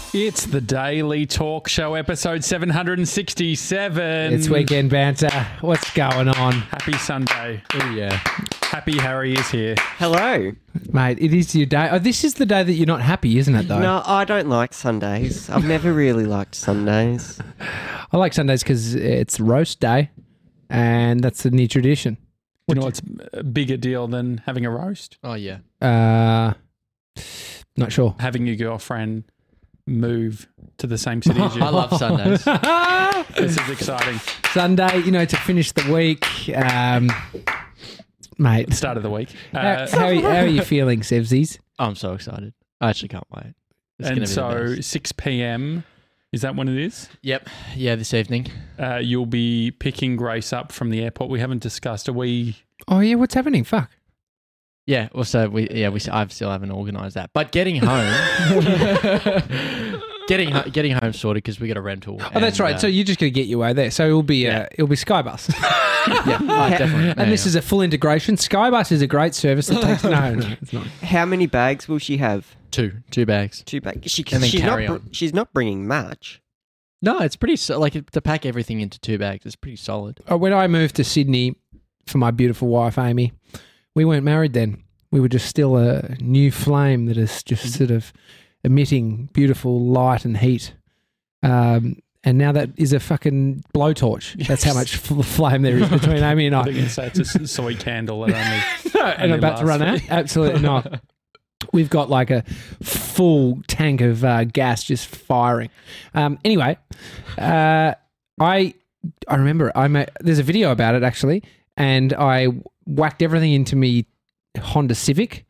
It's the Daily Talk Show, episode 767. It's weekend banter. What's going on? Happy Sunday. Oh, yeah. Happy Harry is here. Hello. Mate, it is your day. Oh, this is the day that you're not happy, isn't it, though? No, I don't like Sundays. I've never really liked Sundays. I like Sundays because it's roast day, and that's a new tradition. Do you know what's a bigger deal than having a roast? Oh, yeah. Not sure. Having your girlfriend move to the same city as you. I love Sundays. This is exciting. Sunday, to finish the week. Mate, Start of the week. how are you feeling, Sevsies? I'm so excited. I actually can't wait. It's gonna And be so the best. 6 p.m, is that when it is? Yep. Yeah, this evening. You'll be picking Grace up from the airport. We haven't discussed. Are we... Oh, yeah, what's happening? Fuck. Yeah. Also, I still haven't organised that. But getting home, getting home sorted because we got a rental. Oh, that's right. So you're just going to get your way there. So it'll be Skybus. yeah, definitely. And this is a full integration. Skybus is a great service that takes... No, it's not. How many bags will she have? two bags. 2 bags. And then carry on. She's not bringing much. No, it's pretty to pack everything into 2 bags. It's pretty solid. When I moved to Sydney for my beautiful wife, Amy, we weren't married then. We were just still a new flame that is just sort of emitting beautiful light and heat. And now that is a fucking blowtorch. That's how much flame there is between Amy and I I. think it's a soy candle that only... And about to run out? Absolutely not. We've got like a full tank of gas just firing. Anyway, I remember there's a video about it actually, and I whacked everything into me Honda Civic,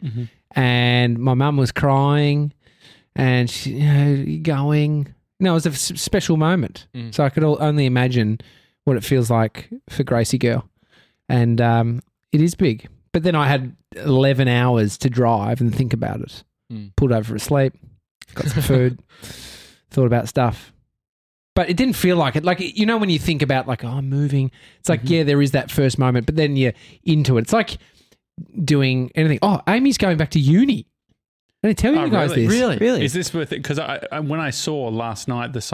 and my mum was crying, and she, going. No, it was a special moment. So I could only imagine what it feels like for Gracie girl, and it is big. But then I had 11 hours to drive and think about it. Pulled over for a sleep, got some food, thought about stuff. But it didn't feel like it. Like, when you think about like, oh, I'm moving, it's like, yeah, there is that first moment, but then you're into it. It's like doing anything. Oh, Amy's going back to uni. I didn't tell you guys really? this. Really? Is this worth it? Because when I saw last night the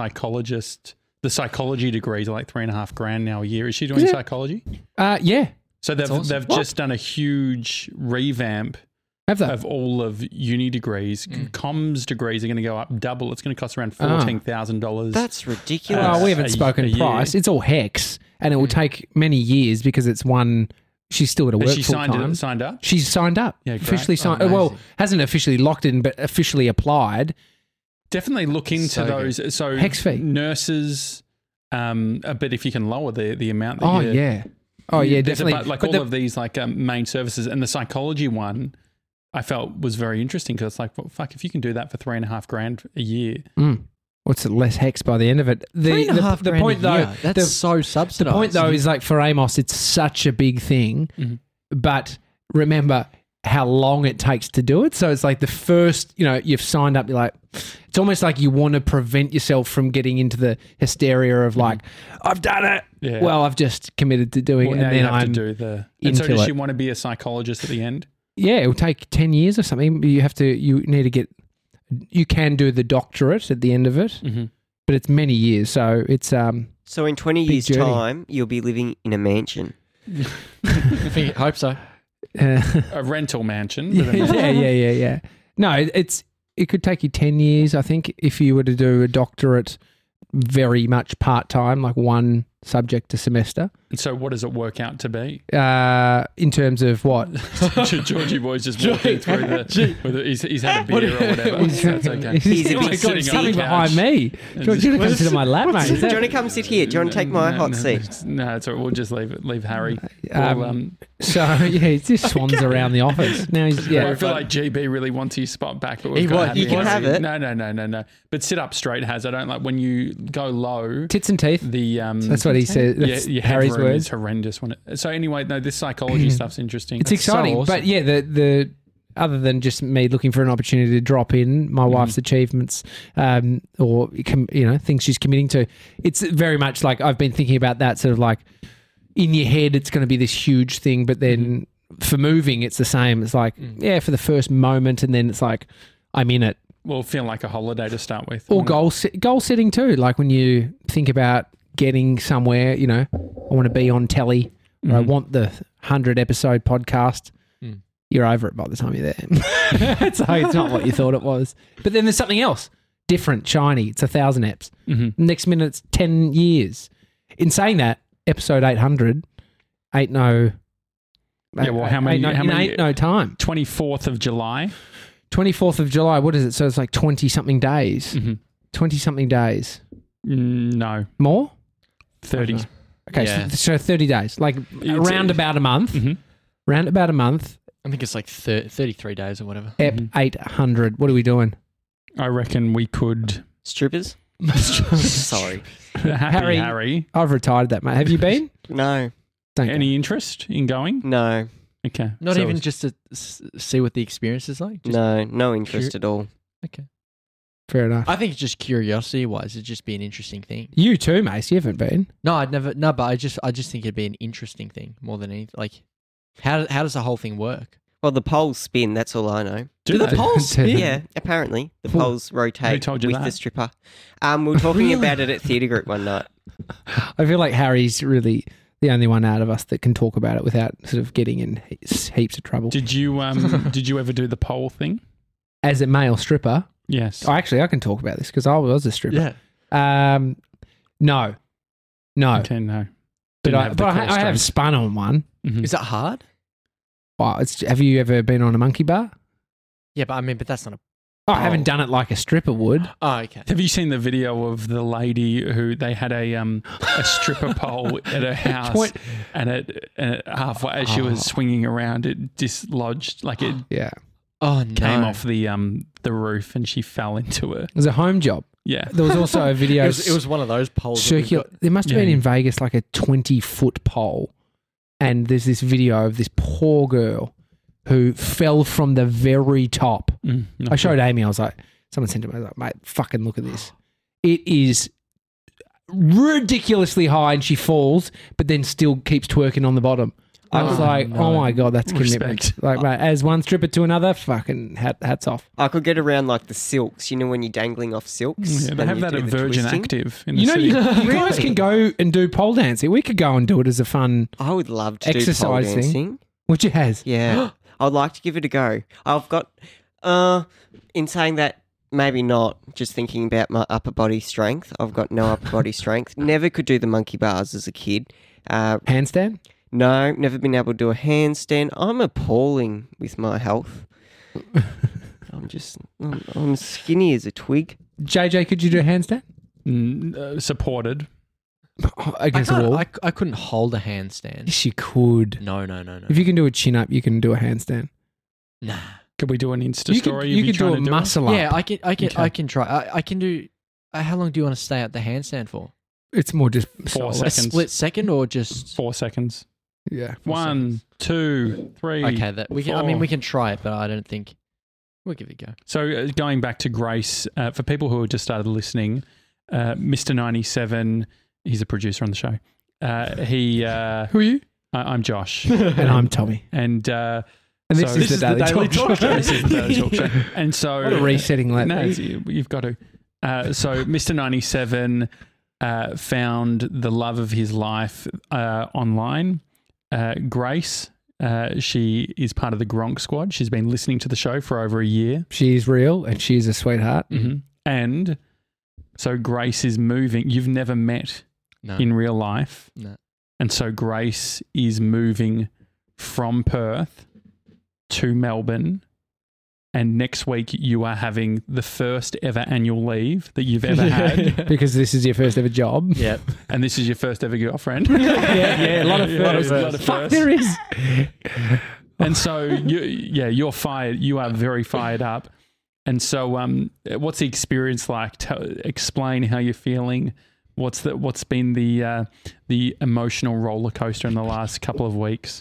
psychology degrees are like $3,500 now a year. Is she doing psychology? Yeah. So they've just done a huge revamp Have they? of all of uni degrees. Comms degrees are going to go up double. It's going to cost around $14,000. That's ridiculous. Well, we haven't spoken a price. year. It's all HEX, and it will take many years because it's one. She's still at a work Has she full time. signed up? She's signed up. Yeah, great. Officially signed. Oh, Well, amazing. hasn't officially locked in, but officially applied. Definitely look into So those. So HEX fee. nurses, but if you can lower the amount that Oh you... yeah. Oh yeah, There's definitely. like But all of these like main services, and the psychology one I felt was very interesting because it's like, well, fuck, if you can do that for $3,500 a year, what's it, less HEX by the end of it? The point though, that's so the subsidised. point though is like for Amos, it's such a big thing, but remember how long it takes to do it. So it's like the first, you've signed up, you're like, it's almost like you want to prevent yourself from getting into the hysteria of like, I've done it. Yeah. Well, I've just committed to doing well, it. now And you then have I'm to do the... And so into does she it. want to be a psychologist at the end? Yeah, it'll take 10 years or something. You need to get, you can do the doctorate at the end of it, but it's many years. So it's, So in 20 years' journey. time, you'll be living in a mansion. I hope so. A rental mansion. With a yeah. No, it could take you 10 years, I think, if you were to do a doctorate very much part-time, like one subject a semester. So what does it work out to be? In terms of what? Georgie boy's just walking through he's had a beer or whatever. That's okay. He's a big Like sitting He's on the coming behind couch. me. Do you want to come sit on my lap, mate? Is Do that- you want to come sit here? Do you want to take my hot seat? No, it's all right. We'll just leave Harry. So, yeah, he just swans around the office. Now he's, Well, I yeah. feel like GB really wants his spot back, but He we've got would. to have You can have it. No. But sit up straight has. I don't like when you go low. Tits and teeth. The That's what he said. That's your Harry's headroom words. is horrendous. So anyway, no, this psychology stuff's interesting. It's exciting, awesome. but yeah, the other than just me looking for an opportunity to drop in my wife's achievements, or things she's committing to, it's very much like I've been thinking about that sort of like in your head, it's going to be this huge thing, but then for moving, it's the same. It's like for the first moment, and then it's like I'm in it. will feel like a holiday to start with. Or goal setting too. Like when you think about getting somewhere, you know, I want to be on telly, or I want the 100 episode podcast. You're over it by the time you're there. So it's not what you thought it was. But then there's something else different, shiny. It's 1,000 eps. Next minute it's 10 years. In saying that, episode 800 ain't no. Yeah, well, how many? Ain't no time. 24th of July. 24th of July. What is it? So it's like 20 something days. 20 something days. No, More? 30. Okay, Yeah. so 30 days. Like around about a month. Round about a month. I think it's like 33 days or whatever. Ep 800. What are we doing? I reckon we could. Strippers? Sorry. Harry. I've retired that, mate. Have you been? No. Don't go. Any interest in going? No. Okay. Not So even just to see what the experience is like? Just, No interest at all. Okay. Fair enough. I think it's just curiosity-wise. It'd just be an interesting thing. You too, Mace. You haven't been. No, I'd never. No, but I just think it'd be an interesting thing more than anything. Like, how does the whole thing work? Well, the poles spin, that's all I know. Do the they? poles spin? Yeah, apparently. The poles rotate Who told you with that? the stripper. We were talking about it at theatre group one night. I feel like Harry's really the only one out of us that can talk about it without sort of getting in heaps of trouble. Did you ever do the pole thing? As a male stripper, Yes. I can talk about this because I was a stripper. Yeah. No. Okay, no. But Didn't have the core I have strength. spun on one. Mhm. Is that hard? Oh, have you ever been on a monkey bar? Yeah, but that's not a. Oh, I haven't done it like a stripper would. Oh, okay. Have you seen the video of the lady who they had a stripper pole at her house, and it halfway as she was swinging around, it dislodged, like it Yeah. Oh no. came off the roof, and she fell into it. It was a home job. Yeah. There was also a video. It was one of those poles. that we've circular. got- There must have Yeah. been in Vegas like a 20-foot pole, and there's this video of this poor girl who fell from the very top. I showed Amy. I was like, someone sent it to me. I was like, mate, fucking look at this. It is ridiculously high, and she falls, but then still keeps twerking on the bottom. I was like, no. oh my God, that's commitment. Respect. Like, mate, as one stripper to another, fucking hats off. I could get around like the silks, you know, when you're dangling off silks. Yeah, they and have you that do at the Virgin twisting. Active in the You know, city. you guys can go and do pole dancing. We could go and do it as a fun, I would love to do pole Exercising. dancing. which it has. Yeah. I'd like to give it a go. I've got, in saying that, maybe not, just thinking about my upper body strength. I've got no upper body strength. Never could do the monkey bars as a kid. Handstand? No, never been able to do a handstand. I'm appalling with my health. I'm skinny as a twig. JJ, could you do a handstand? Supported. Against the wall? I couldn't hold a handstand. Yes, you could. No. If you can do a chin up, you can do a handstand. Nah. Could we do an Insta You story? could, of you could do trying a to it? muscle up. Yeah, I can Okay. try. I can do. How long do you want to stay at the handstand for? It's more just 4 solid. A seconds. split second or just? 4 seconds. Yeah. 1, 2, 3. Okay, that we can. I 4. mean, we can try it, but I don't think we'll give it a go. So going back to Grace, for people who have just started listening, Mr. 97, he's a producer on the show. He, Who are you? I'm Josh, And I'm Tommy. and And this is the Daily Talk Show. This is the Daily Talk Show. And so What a resetting let no, me. you've got to. So Mr. 97 found the love of his life online. Grace, she is part of the Gronk Squad. She's been listening to the show for over a year. She's real and she's a sweetheart. Mm-hmm. And so Grace is moving. You've never met No. in real life. No. And so Grace is moving from Perth to Melbourne. And next week you are having the first ever annual leave that you've ever had. Because this is your first ever job. Yep. And this is your first ever girlfriend. Yeah, a lot of firsts. a lot of Fuck, firsts. there is. And so you're fired. You are very fired up. And so what's the experience like? Explain how you're feeling. What's been the emotional roller coaster in the last couple of weeks?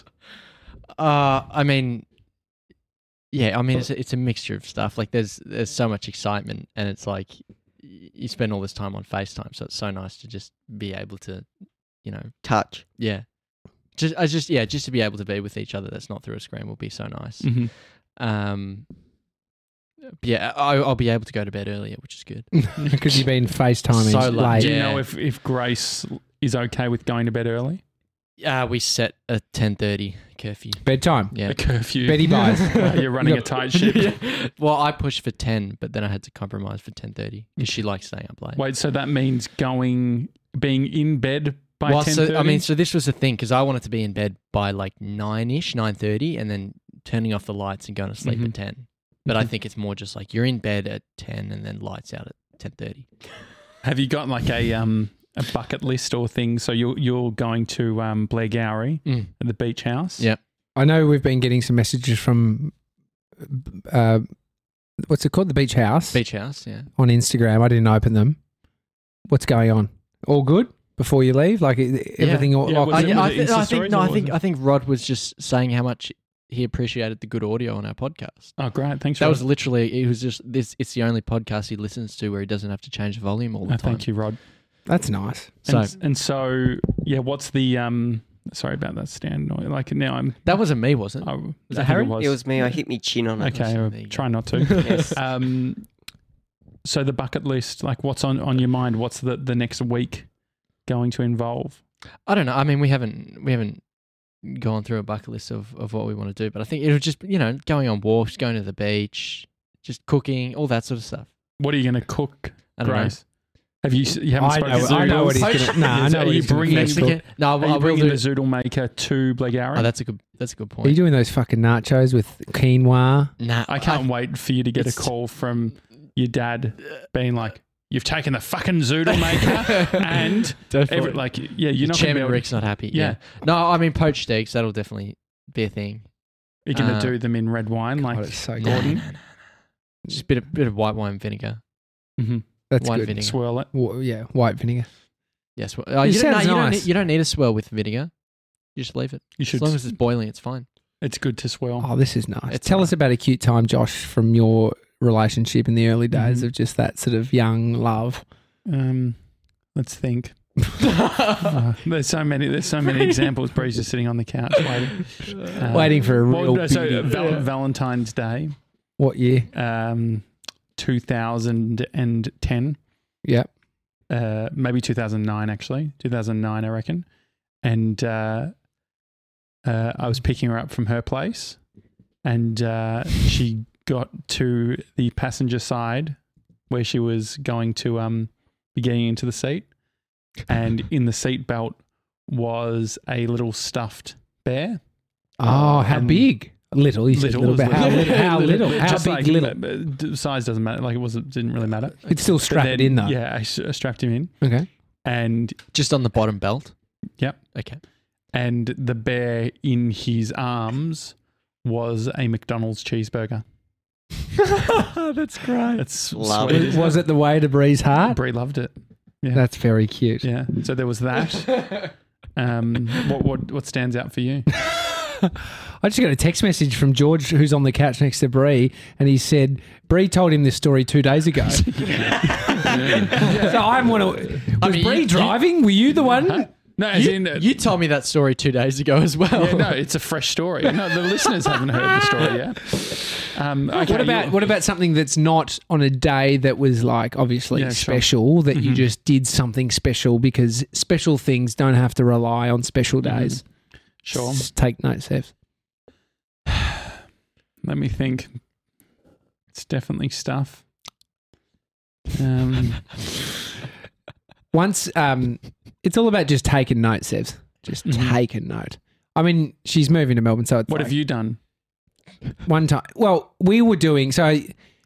I mean, yeah. I mean, it's a mixture of stuff. Like there's so much excitement, and it's like you spend all this time on FaceTime, so it's so nice to just be able to, Touch. yeah. Just to be able to be with each other that's not through a screen will be so nice. Mm-hmm. Yeah, I'll be able to go to bed earlier, which is good. Because you've been FaceTiming So late. late. Do you Yeah. know if Grace is okay with going to bed early? We set a 10:30 curfew. Bedtime. Yeah. A curfew. Betty buys. You're running a tight ship. Well, I pushed for 10, but then I had to compromise for 10:30 because she likes staying up late. Wait, so that means being in bed by Well, 10:30? so this was the thing because I wanted to be in bed by like 9ish, 9:30, and then turning off the lights and going to sleep Mhm. at 10. But I Mhm. think it's more just like you're in bed at 10 and then lights out at 10:30. Have you got like a bucket list or thing? So you're going to Blair Gowrie Mm. at the beach house? Yeah. I know we've been getting some messages from, what's it called? The Beach House Beach house, yeah. on Instagram. I didn't open them. What's going on? All good before you leave? Like everything all Yeah, locked was in? it- I, the Insta I think stories no, or I was think it- I think Rod was just saying how much he appreciated the good audio on our podcast. Oh, great. Thanks, That Rod. was literally it was just this. It's the only podcast he listens to where he doesn't have to change the volume all the Oh, time. thank you, Rod. That's nice. So And so, yeah, what's the sorry about that stand noise. Like now I'm that wasn't me, was it? I, Was I it think Harry? It was me. I hit me chin on it. Okay, There I'll you go. try not to. Yes. So the bucket list, like what's on your mind? What's the next week going to involve? I don't know. I mean, we haven't gone through a bucket list of what we want to do, but I think it was just going on walks, going to the beach, just cooking, all that sort of stuff. What are you going to cook, I don't Grace? You haven't I spoken know, to I know what he's Poach- going to. Nah, I know Are what you he's going bringing to Mexican- cook. No, Are I you will bringing do. the zoodle maker to Blair Gowrie? Oh, that's a good Are you point. doing those fucking nachos with quinoa? Nah, I can't wait for you to get a It's- call from your dad being like, "You've taken the fucking zoodle maker," and you're not going to be Chairman able, Rick's not happy. Yeah. Yeah. No, I mean poached steaks. That'll definitely be a thing. you're going to Uh, do them in red wine, like God, it's so good. Gordon. Just a bit of white wine vinegar. Mhm. That's White good. vinegar. Swirl it. Yeah, white vinegar. Yes. Well, It you, don't, no, sounds you, don't nice. need, you don't need a swirl with vinegar. You just leave it. You As should. long as it's boiling, it's fine. It's good to swirl. Oh, this is nice. It's Tell nice. us about a cute time, Josh, from your relationship in the early days Mhm. of just that sort of young love. Let's think. There's so many examples. Bree's just sitting on the couch waiting. Waiting for a real big- Valentine's Day, What year? 2010, Yep. maybe 2009 actually, 2009 I reckon. And I was picking her up from her place, and she got to the passenger side where she was going to be getting into the seat, and in the seat belt was a little stuffed bear. Oh, how and big? Little. You said little, as but how little? How little? How Just big? like Little. size doesn't matter. Like didn't really matter. It's still But strapped then, in though. Yeah, I strapped him in, Okay. and Just on the bottom belt. Yep. Okay. and the bear in his arms was a McDonald's cheeseburger. That's great. It's Love sweet. it. isn't Was it the way to Bree's heart? Bree loved it. That's very cute. Yeah. So there was that. What stands out for you? I just got a text message from George, who's on the couch next to Bree, and he said Bree told him this story 2 days ago. So I'm one of. Was mean, Bree you- driving? Were you the one? No, as in. You told me that story 2 days ago as well. Yeah, no, it's a fresh story. No, the listeners haven't heard the story yet. Okay, What about something that's not on a day that was like obviously Yeah, sure. special, that you Mhm. just did something special, because special things don't have to rely on special days. Sure. Take note, Sev. Let me think. It's definitely stuff. Once, it's all about just taking note, Sevs. Just Mhm. take a note. I mean, she's moving to Melbourne, so it's What like have you done? one time. Well, we were doing so.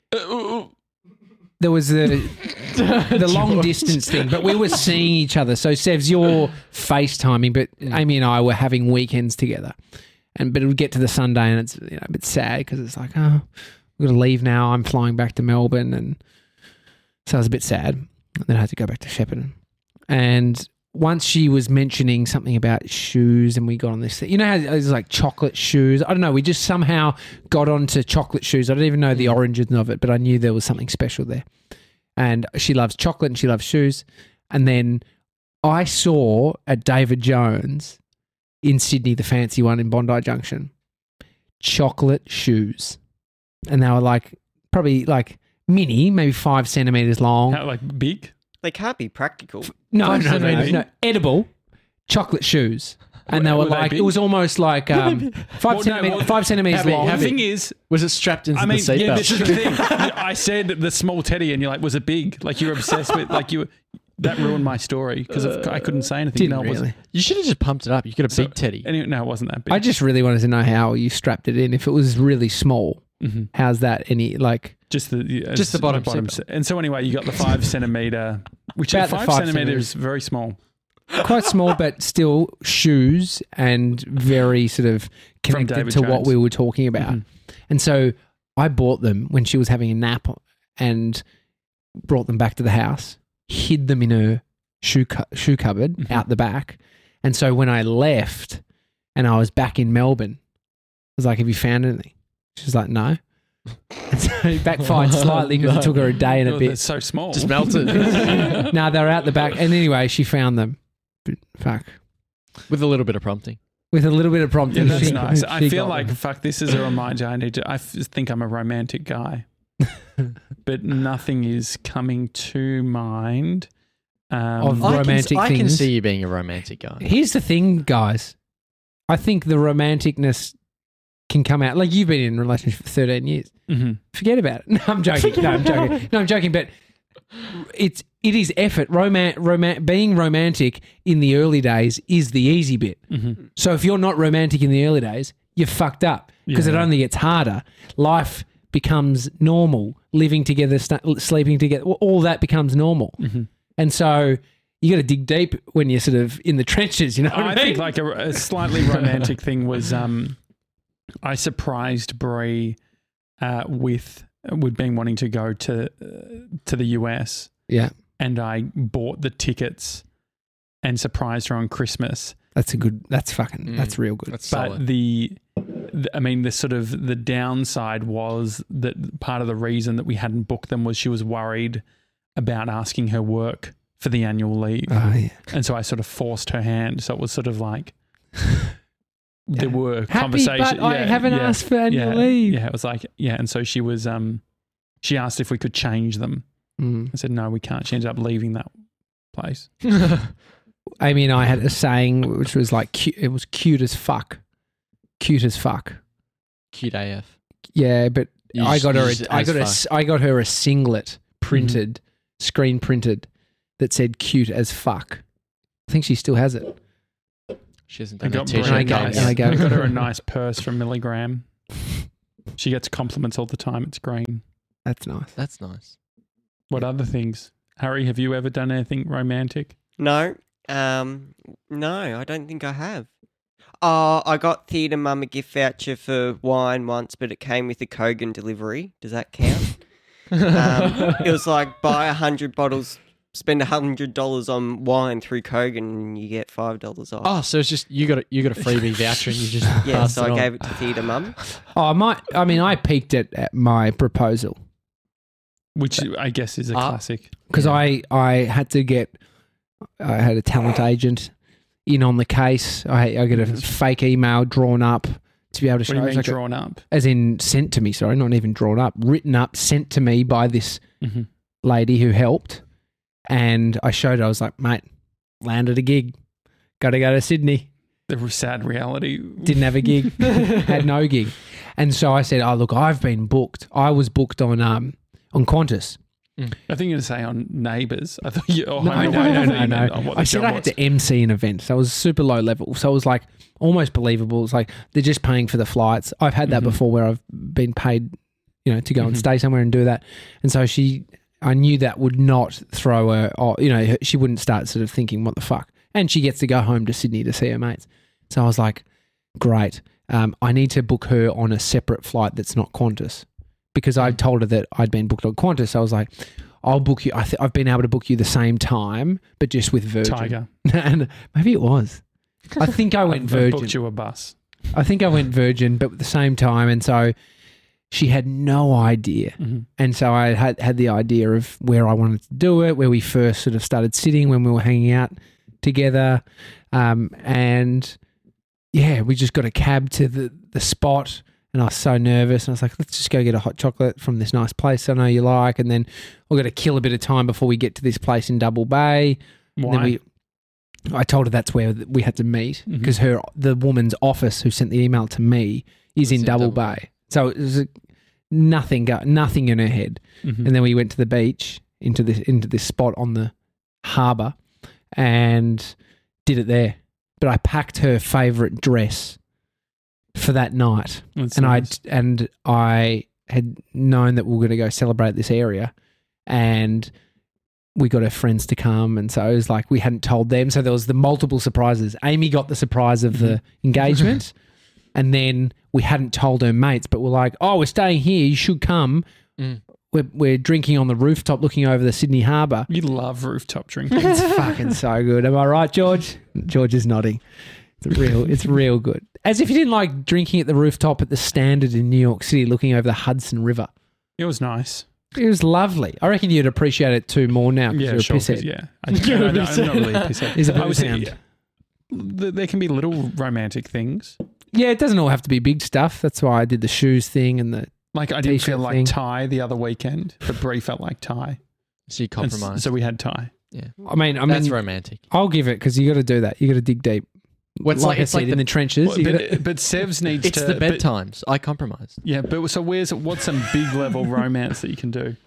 There was the long distance thing, but we were seeing each other. So Sevs, you're FaceTiming, but Amy and I were having weekends together. But it would get to the Sunday, and it's a bit sad because it's like, oh, we've got to leave now. I'm flying back to Melbourne, and so I was a bit sad. And then I had to go back to Shepparton. And once she was mentioning something about shoes, and we got on this thing. You know how it's like chocolate shoes? I don't know. We just somehow got onto chocolate shoes. I don't even know the origin of it, but I knew there was something special there. And she loves chocolate and she loves shoes. And then I saw at David Jones in Sydney, the fancy one in Bondi Junction, chocolate shoes. And they were like probably like mini, maybe 5 centimeters long. How, like big? They can't be practical. No, 5 centimeters? no, edible chocolate shoes. And they Were were they like, big? it was almost like 5 centimeters Heavy, long. heavy. The thing is, Was it strapped into I mean, the seatbelt? yeah, this is the thing. I said the small teddy, and you're like, was it big? Like you were obsessed with, like you. That ruined my story because I couldn't say anything. Didn't No, it wasn't. really. You should have just pumped it up. You got a big teddy. Anyway, no, it wasn't that big. I just really wanted to know how you strapped it in. If it was really small, Mhm. how's that any like Just the Just the bottom seatbelt. And so anyway, you got the 5 centimeter, which About is the 5 5 centimeters is very small. quite small, but still shoes and very sort of connected David to what Jones. we were talking about. Mhm. And so I bought them when she was having a nap and brought them back to the house, hid them in her shoe cupboard Mhm. out the back. And so when I left and I was back in Melbourne, I was like, have you found anything? She was like, no. And so it backfired slightly because No. it took her a day and a Oh, they're bit. so small. Just melted. No, they were out the back. And anyway, she found them. But fuck. With a little bit of prompting. With a little bit of Yeah, prompting. that's she- nice. I she feel got like, them. fuck, this is a reminder. I think I'm a romantic guy, but nothing is coming to mind. Of I romantic can things. see you being a romantic guy. Here's the thing, guys. I think the romanticness can come out. Like you've been in a relationship for 13 years. Mhm. Forget about it. No, I'm joking. No, I'm joking. But it is effort. Being romantic in the early days is the easy bit. Mhm. So if you're not romantic in the early days, you're fucked up because it Yeah. only gets harder. Life becomes normal. Living together, sleeping together, all that becomes normal. Mhm. And so you got to dig deep when you're sort of in the trenches. You know what I I mean? think like a slightly romantic thing was I surprised Brie with been wanting to go to the US, Yeah, and I bought the tickets and surprised her on Christmas. that's that's real good. That's But solid. the sort of the downside was that part of the reason that we hadn't booked them was she was worried about asking her work for the annual leave. Oh, yeah. And so I sort of forced her hand. So it was sort of like there were Happy, conversations. but I haven't asked for annual leave. Yeah, it was like, yeah. And so she was, she asked if we could change them. Mm. I said, no, we can't. She ended up leaving that place. Amy and I had a saying which was like, it was cute as fuck. Cute as fuck. Cute AF. Yeah, but You I just- got you her. just I as got fuck. I got her a singlet printed, screen printed, that said "cute as fuck." I think she still has it. She hasn't I done got, that Brie t-shirt. a I nice- go- and I go- I got her a nice purse from Milligram. She gets compliments all the time. It's green. That's nice. That's nice. What other things? Harry, have you ever done anything romantic? No, no, I don't think I have. Oh, I got Theatre Mum a gift voucher for wine once, but it came with a Kogan delivery. Does that count? It was like buy 100 bottles, spend $100 on wine through Kogan, and you get $5 off. Oh, so it's just you got a freebie voucher and you just yeah, passed so it I on. gave it to Theatre Mum. I peaked at my proposal Which I guess is a classic. because I had to get. I had a talent agent in on the case. I got a fake email drawn up to be able to What show. do you It was mean like a- drawn up? as in sent to me. Sorry, not even drawn up. Written up, sent to me by this Mm-hmm. lady who helped, and I showed her. I was like, mate, landed a gig. Got to go to Sydney. The sad reality. Didn't have a gig. Had no gig, and so I said, "Oh look, I've been booked. I was booked on Qantas." I think you're going to say on Neighbours. I thought you. Oh, No. I I said I had to MC an event, so it was super low level. So it was like almost believable. It's like they're just paying for the flights. I've had that Mhm. before where I've been paid, to go and Mhm. stay somewhere and do that. And so I knew that would not throw her, or, she wouldn't start sort of thinking, what the fuck? And she gets to go home to Sydney to see her mates. So I was like, great. I need to book her on a separate flight that's not Qantas. Because I told her that I'd been booked on Qantas. So I was like, I'll book you. I've been able to book you the same time, but just with Virgin. Tiger. And maybe it was. I think I went I've Virgin. booked you a bus. I think I went Virgin, but at the same time. And so she had no idea. Mm-hmm. And so I had the idea of where I wanted to do it, where we first sort of started sitting when we were hanging out together. And yeah, we just got a cab to the spot. And I was so nervous. And I was like, let's just go get a hot chocolate from this nice place I know you like. And then we've got to kill a bit of time before we get to this place in Double Bay. Why? And then I told her that's where we had to meet Mhm. because the woman's office who sent the email to me is in Double Bay. So it was nothing in her head. Mhm. And then we went to the beach into this spot on the harbour and did it there. But I packed her favourite dress for that night, That's and nice. I had known that we were going to go celebrate this area, and we got her friends to come, and so it was like we hadn't told them. So there was the multiple surprises. Amy got the surprise of the engagement, and then we hadn't told her mates, but we're like, "Oh, we're staying here. You should come." Mm. We're drinking on the rooftop, looking over the Sydney Harbour. You love rooftop drinking. It's fucking so good. Am I right, George? George is nodding. It's real good. As if you didn't like drinking at the rooftop at the Standard in New York City, looking over the Hudson River. It was nice. It was lovely. I reckon you'd appreciate it too more now because Yeah, you're a sure. pisshead. Yeah, I'm not really a pisshead. He's a bit I of was a hound. there can be little romantic things. Yeah, it doesn't all have to be big stuff. That's why I did the shoes thing and the Like I didn't T-shirt feel like thing. Thai the other weekend, but Brie felt like Thai. So you And s- compromise. So we had Thai. I mean, That's romantic. I'll give it because you got to do that. You got to dig deep. Well, it's like- I it's said, like in the- the trenches. Well, you gotta- but Sevs needs It's to. the but- bedtimes. I compromised. Yeah, but so what's some big level romance that you can do?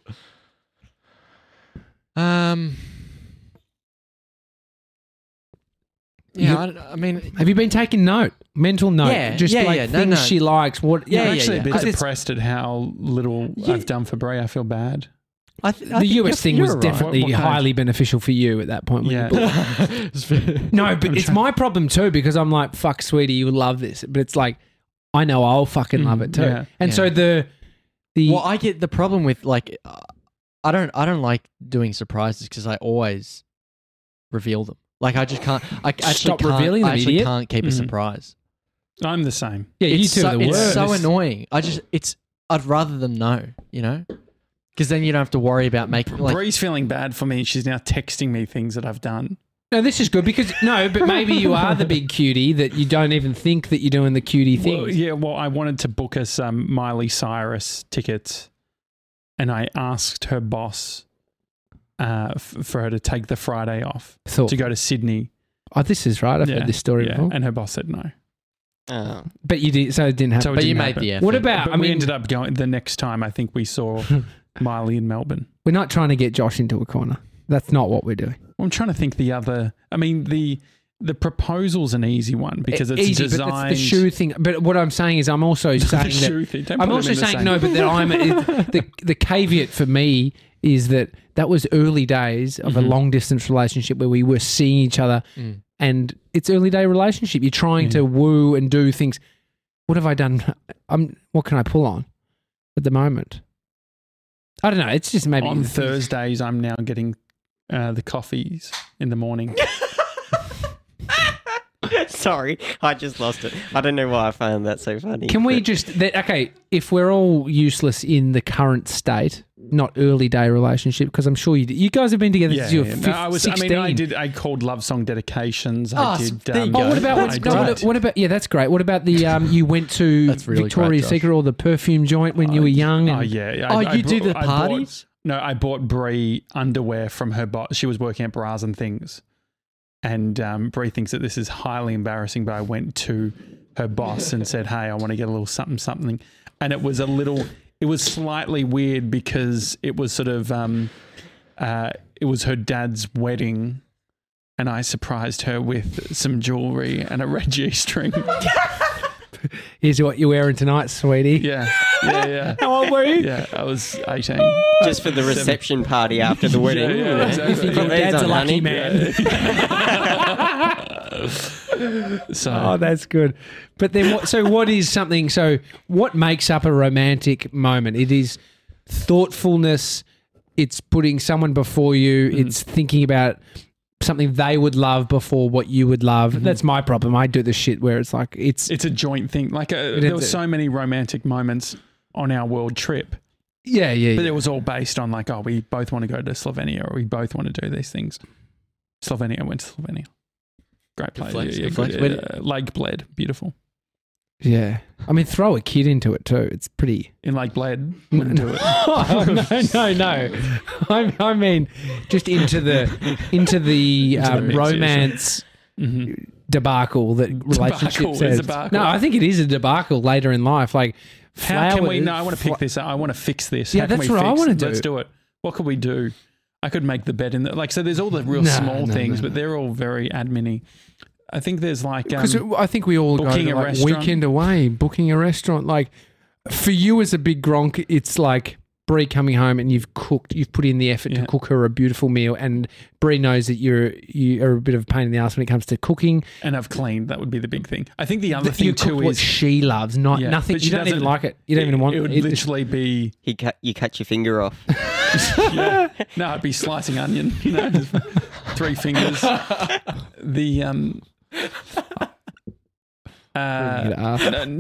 Yeah, I mean, have you been taking note? Mental note. Yeah, just yeah, like yeah. No, things no. she likes. What? Yeah, I'm yeah, actually yeah. a bit 'Cause it's- depressed at how little Yeah. I've done for Brie. I feel bad. The US thing was definitely What kind of- highly beneficial for you at that point. When Yeah. you bought- No, but it's my problem too because I'm like, fuck, sweetie, you would love this. But it's like, I know I'll fucking love it too. Yeah. And Yeah. so the Well, I get the problem with like, I don't like doing surprises because I always reveal them. Like I just can't. I actually Stop can't, revealing them, I actually idiot. can't keep a Mhm. surprise. I'm the same. yeah, you It's two so, are the it's worst. so annoying. I'd rather them know, you know, because then you don't have to worry about making like. Brie's feeling bad for me. She's now texting me things that I've done. No, this is good because but maybe you are the big cutie that you don't even think that you're doing the cutie things. Well, I wanted to book us some Miley Cyrus tickets, and I asked her boss for her to take the Friday off Thought, to go to Sydney. oh, this is right. I've Yeah, heard this story yeah, before. and her boss said no. Oh. But you did, so it didn't happen. So it But you didn't made happen. the effort. What about? But I we mean, ended up going the next time. I think we saw Miley in Melbourne. we're not trying to get Josh into a corner. That's not what we're doing. I'm trying to think the other. I mean, the proposal's an easy one because it's Easy, designed. but it's the shoe thing. But what I'm saying is, I'm also the saying that shoe thing. Don't I'm put them also in the saying same- no, but that the caveat for me is that was early days of a Mhm. long distance relationship where we were seeing each other, Mm. and it's early day relationship. You're trying to woo and do things. What have I done? What can I pull on at the moment? I don't know. It's just maybe On Thursdays, I'm now getting the coffees in the morning. Sorry, I just lost it. I don't know why I found that so funny. Can we but- just okay? If we're all useless in the current state, not early day relationship, because I'm sure you guys have been together since you were No, 16. I called love song dedications. Oh, I did. there you Oh, go. what about That's what about? Yeah, that's great. What about the you went to That's really Victoria's great, Josh. Secret or the perfume joint when you were young? Oh And, yeah. Oh, you do the I parties? I bought Brie underwear from her boss. She was working at Bras and Things, and Brie thinks that this is highly embarrassing. But I went to her boss and said, "Hey, I want to get a little something," and it was a little. It was slightly weird because it was sort of it was her dad's wedding, and I surprised her with some jewelry and a red G-string. Here's what you're wearing tonight, sweetie. Yeah. How old were you? Yeah, I was 18. just for the reception party after the wedding? Yeah, you know? exactly. You think Put your these dad's a on, lucky honey. man? So Oh, that's good. But then, what is something? So, what makes up a romantic moment? It is thoughtfulness. It's putting someone before you. It's thinking about something they would love before what you would love. That's my problem. I do the shit where it's like it's it's a joint thing. Like there is. were so many romantic moments on our world trip, yeah. but it was all based on like, oh, we both want to go to Slovenia, or we both want to do these things. Slovenia, I went to Slovenia. Great place. flex, Yeah, good flex. good. Lake Bled, beautiful. Yeah. I mean, throw a kid into it too. It's pretty. In like bled, wouldn't do it. No. I mean, just into the mix, romance debacle that relationship says. debacle. No, I think it is a debacle later in life. Like, How can we? flowers- No, I want to pick this up. I want to fix this. Yeah, How can that's we what I fix wanna it? do. Let's do it. What could we do? I could make the bed in the like. So there's all the real small things, but they're all very admin-y. I think there's like Because I think we all go booking to a like restaurant. weekend away, booking a restaurant. Like for you as a big gronk, it's like Brie coming home and you've put in the effort to cook her a beautiful meal, and Brie knows that you are a bit of a pain in the ass when it comes to cooking. and I've cleaned. That would be the big thing. I think the other You thing cook too what is she loves, not Yeah, nothing. but You she don't even doesn't- like it. You don't even want it. Would it. literally be You cut your finger off. no. I'd be slicing onion. You know, just 3 fingers. The Bring it up.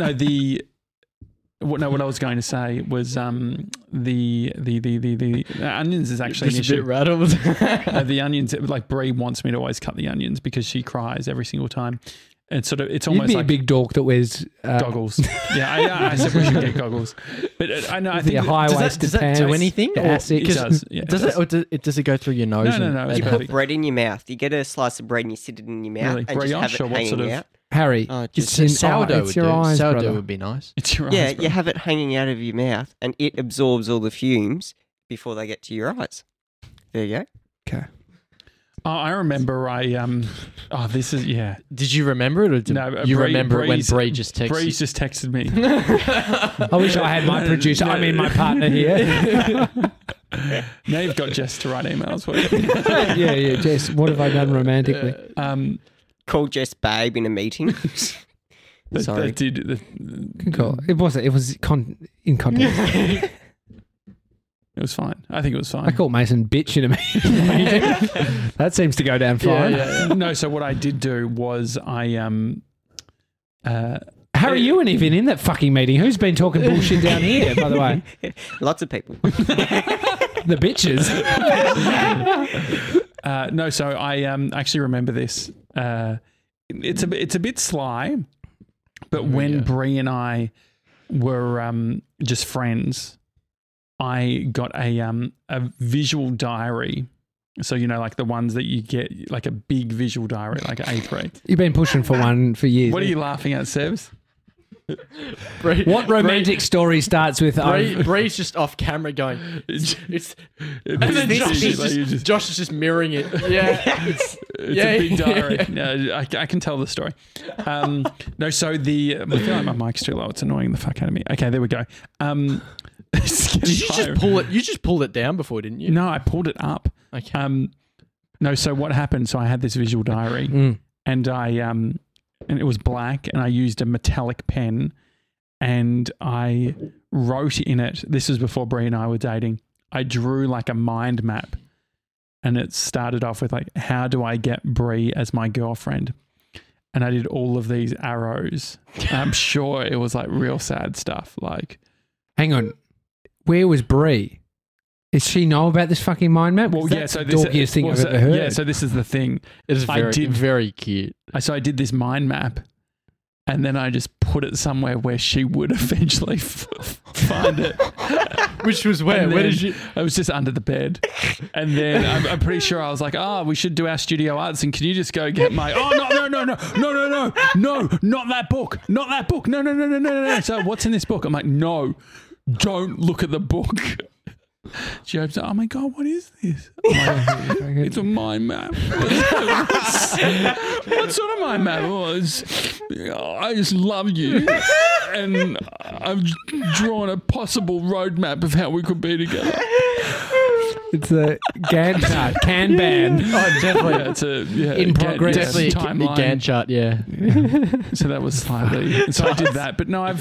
what I was going to say was the onions is actually an Just a bit issue. rattled. The onions, like Brie wants me to always cut the onions because she cries every single time. It's You'd almost be like a big dork that wears goggles. Yeah, I said we should get goggles. But I know I the think high does waisted that pants. do anything? the Or Asics. it does. Yeah, Does it? Or does it go through your nose? No, and- no, and it's You have- put perfect. bread in your mouth. You get a slice of bread and you sit it in your mouth Really? and just have Brioche it or what hanging sort of- out. Harry, Oh, it's just in sourdough it's would your do. eyes, Sourdough brother. would be nice. It's your Yeah, eyes, bro. you have it hanging out of your mouth and it absorbs all the fumes before they get to your eyes. There you go. Okay. Oh, I remember. This is yeah. Did you remember it, or did No, you Bree- remember it when Bree's- Brie just texted? Bree's just texted me. I wish I had my producer. I mean, my partner here. Now you've got Jess to write emails for you. yeah. Jess, what have I done romantically? Call Jess babe in a meeting. Sorry. That did. Good call. It wasn't. It was in context. It was fine. I think it was fine. I called Mason bitch in a meeting. That seems to go down fine. No, so what I did do was Harry, you weren't even in that fucking meeting. Who's been talking bullshit down here, by the way? Lots of people. The bitches. no, so I actually remember this. It's a bit sly, but when Brie and I were just friends, I got a visual diary. So, you know, like the ones that you get, like a big visual diary, like an A3. You've been pushing for one for years. What are you laughing at, Sebs? What romantic story starts with Bree's just off camera going. It's and and then Josh is just mirroring it. Yeah, It's a big diary. No, I can tell the story. No, so I feel like my mic's too low. It's annoying the fuck out of me. Okay, there we go. It's getting Did you higher. just pull it? You just pulled it down before, didn't you? No, I pulled it up. Okay. No, so what happened? So I had this visual diary, and and it was black, and I used a metallic pen, and I wrote in it. This was before Brie and I were dating. I drew like a mind map, and it started off with like, how do I get Brie as my girlfriend? And I did all of these arrows. I'm sure it was like real sad stuff. Like, Hang on. Where was Brie? Does she know about this fucking mind map? well, 'Cause yeah. that's So the dorkiest thing I've ever heard. Yeah. So this is the thing. It is I very, did- very cute. So I did this mind map, and then I just put it somewhere where she would eventually find it. Which was where? And Where then did you? I was just under the bed, and then I'm pretty sure I was like, we should do our studio arts, and can you just go get my? Oh no, not that book, no. So what's in this book? I'm like, no, don't look at the book. She opens it. Oh my god, what is this? I'm like, it's a mind map. What sort of mind map? I just love you, and I've drawn a possible roadmap of how we could be together. It's a Gantt chart. Kanban. Oh, definitely. In progress. Definitely a timeline. Gantt chart. Yeah. So that was slightly. So I did that, but no,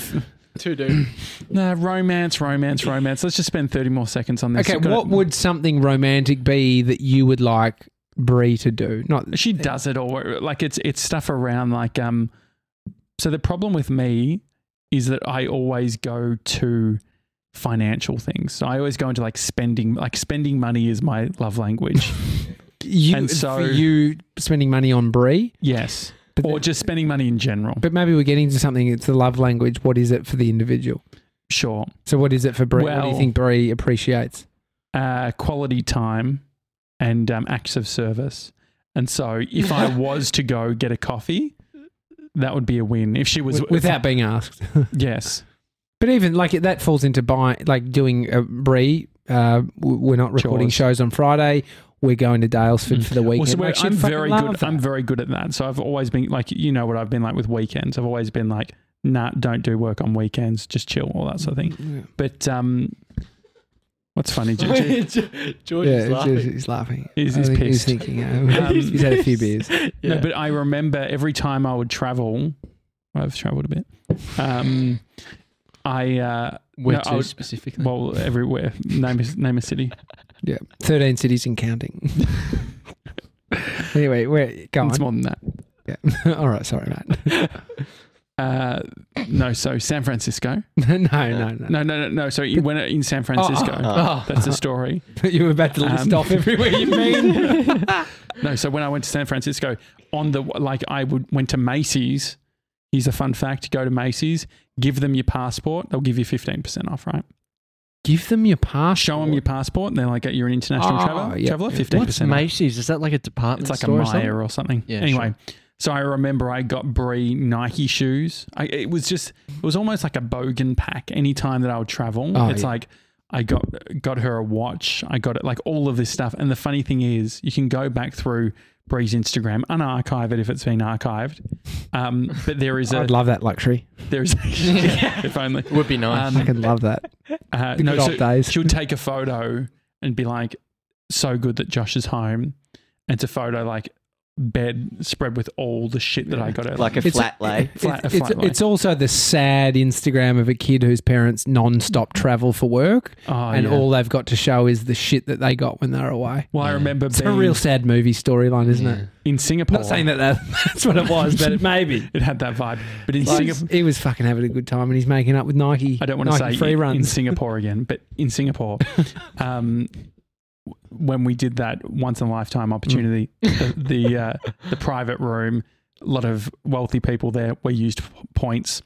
romance. Let's just spend 30 more seconds on this. Okay, what would something romantic be that you would like Brie to do? Not she does it all. Like it's stuff around like So the problem with me is that I always go to financial things. So I always go into like spending money is my love language. you. and so- For you spending money on Brie, Yes. or just spending money in general. But maybe we're getting to something. It's the love language. What is it for the individual? Sure. So what is it for Brie? What do you Well- think Brie appreciates? Quality time and acts of service. And so if I was to go get a coffee, that would be a win. If she was Without being asked. yes. But even like that falls into doing a Brie. We're not recording Chores. shows on Friday. We're going to Dalesford for the Well, weekend. so Like, she'd I'm fucking very love good. that. I'm very good at that. So I've always been like, you know what I've been like with weekends. I've always been like, nah, don't do work on weekends. Just chill, all that sort of thing. Yeah. But what's funny, Gigi? George Yeah, is laughing. he's laughing. He's I think pissed. He's thinking, he's had a few beers. No, but I remember every time I would travel, I've travelled a bit. Where no, to I would- specifically? Well, everywhere. Name a city. Yeah, 13 cities and counting. Anyway, go It's on. more than that. Yeah. All right, sorry, Matt. No, so San Francisco. No. So you went in San Francisco. Oh. That's the story. You were about to list off everywhere you've been. No, so when I went to San Francisco, went to Macy's. Here's a fun fact: go to Macy's, give them your passport. They'll give you 15% off. Right? Give them your passport. Show them your passport, and they're like, "You're an international traveler. yeah. Traveler, 15%." What's Macy's? Is that like a department It's like a store or something? Maya or something. Yeah, anyway, so I remember I got Brie Nike shoes. It was almost like a bogan pack. Anytime that I would travel, it's like I got her a watch. I got it like all of this stuff. And the funny thing is, you can go back through Brie's Instagram, unarchive it if it's been archived. But there is I'd love that luxury. if only. Would be nice. I could love that. The good old days. She would take a photo and be like, "So good that Josh is home," and it's a photo like bed spread with all the shit that I got her. Like a flat lay. flat lay. It's also the sad Instagram of a kid whose parents non-stop travel for work, and all they've got to show is the shit that they got when they're away. Well, I remember It's being a real sad movie storyline, isn't it? in Singapore. Not saying that's what it was, but maybe. it had that vibe. But in Singapore, He was fucking having a good time, and he's making up with Nike. I don't want to Nike say free in runs. Singapore again, but in Singapore, when we did that once in a lifetime opportunity, the private room, a lot of wealthy people there. We used points.